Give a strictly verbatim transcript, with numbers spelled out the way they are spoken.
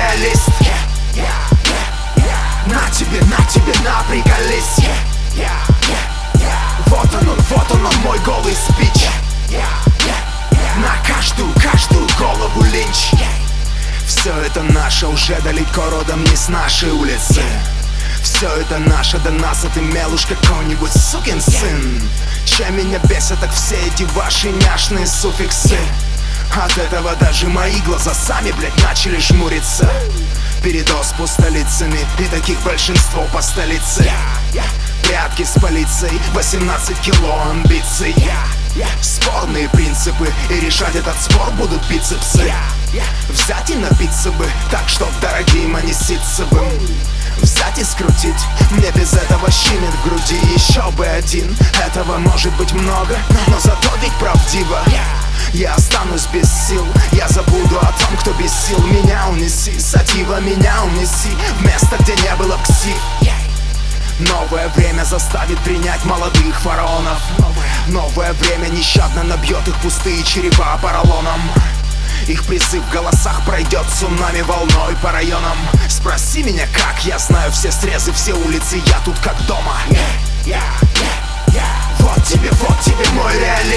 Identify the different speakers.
Speaker 1: реалист. На тебе, на тебе, на приколись. Вот он, он, вот он, он, мой голый спич. На каждую, каждую голову линч. Все это наше, уже далеко родом не с нашей улицы. Все это наше, до нас, а ты мелушь какой-нибудь сукин сын. Чем меня бесит, так все эти ваши няшные суффиксы. От этого даже мои глаза сами, блядь, начали жмуриться. Передоз пустолицами, и таких большинство по столице. Прятки с полицией, восемнадцать кило амбиций. Спорные принципы, и решать этот спор будут бицепсы. Взять и напиться бы, так чтоб дорогим, а не ситцевым. Взять и скрутить, мне без этого щемит в груди. Еще бы один, этого может быть много, но зато ведь правдиво. Я останусь без сил, я забуду о том, кто без сил. Меня унеси, сатива, меня унеси в место, где не было кси. Новое время заставит принять молодых фараонов. Новое время нещадно набьет их пустые черепа поролоном. Их призыв в голосах пройдет цунами волной по районам. Спроси меня как, я знаю все срезы, все улицы, я тут как дома. Вот тебе, вот тебе мой реалист.